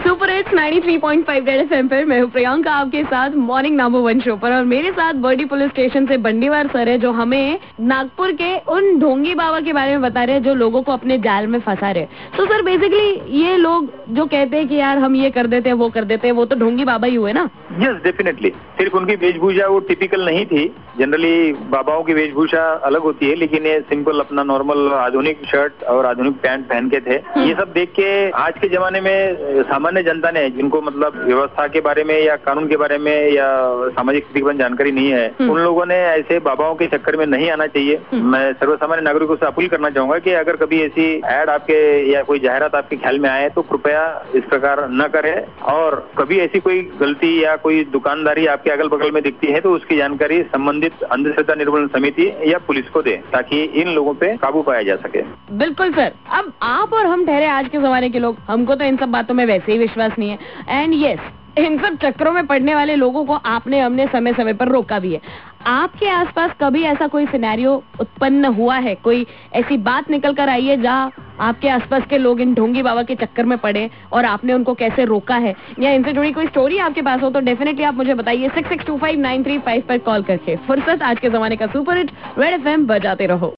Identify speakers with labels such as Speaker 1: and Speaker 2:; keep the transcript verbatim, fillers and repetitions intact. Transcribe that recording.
Speaker 1: Super hits ninety three point five Red FM पर मैं हूँ प्रियंका आपके साथ मॉर्निंग नंबर वन शो पर, और मेरे साथ बर्डी पुलिस स्टेशन से बंडीवार सर है जो हमें नागपुर के उन ढोंगी बाबा के बारे में बता रहे हैं जो लोगों को अपने जाल में फंसा रहे हैं। तो सर बेसिकली ये लोग जो कहते हैं कि यार हम ये कर देते हैं वो कर देते हैं, वो तो ढोंगी बाबा ही हुए ना?
Speaker 2: Yes definitely. सिर्फ उनकी वेशभूषा वो टिपिकल नहीं थी। जनरली बाबाओं की वेशभूषा अलग होती है, लेकिन ये सिंपल अपना नॉर्मल आधुनिक शर्ट और आधुनिक पैंट पहन के थे। ये सब देख के आज के जमाने में सामान्य जनता ने, जिनको मतलब व्यवस्था के बारे में या कानून के बारे में या सामाजिक स्थिति की जानकारी नहीं है, उन लोगों ने ऐसे बाबाओं के चक्कर में नहीं आना चाहिए। मैं सर्वसामान्य नागरिकों से अपील करना चाहूंगा कि अगर कभी ऐसी एड आपके या कोई जाहिरात आपके ख्याल में आए तो कृपया इस प्रकार न करें, और कभी ऐसी कोई गलती या कोई दुकानदारी आपके अगल बगल में दिखती है तो उसकी जानकारी संबंधित अंधश्रद्धा निर्मूलन समिति या पुलिस को दें, ताकि इन लोगों पे काबू पाया जा सके।
Speaker 1: बिल्कुल सर। अब आप और हम ठहरे आज के जमाने के लोग, हमको तो इन सब बातों में वैसे ही विश्वास नहीं है। एंड यस, इन सब चक्करों में पड़ने वाले लोगों को आपने हमने समय समय पर रोका भी है। आपके आसपास कभी ऐसा कोई सिनेरियो उत्पन्न हुआ है, कोई ऐसी बात निकल कर आई है जहाँ आपके आसपास के लोग इन ढोंगी बाबा के चक्कर में पड़े और आपने उनको कैसे रोका है, या इनसे जुड़ी कोई स्टोरी आपके पास हो तो डेफिनेटली आप मुझे बताइए six six two five nine three five पर कॉल करके। फुर्सत आज के जमाने का सुपर हिट रेड एफएम बजाते रहो।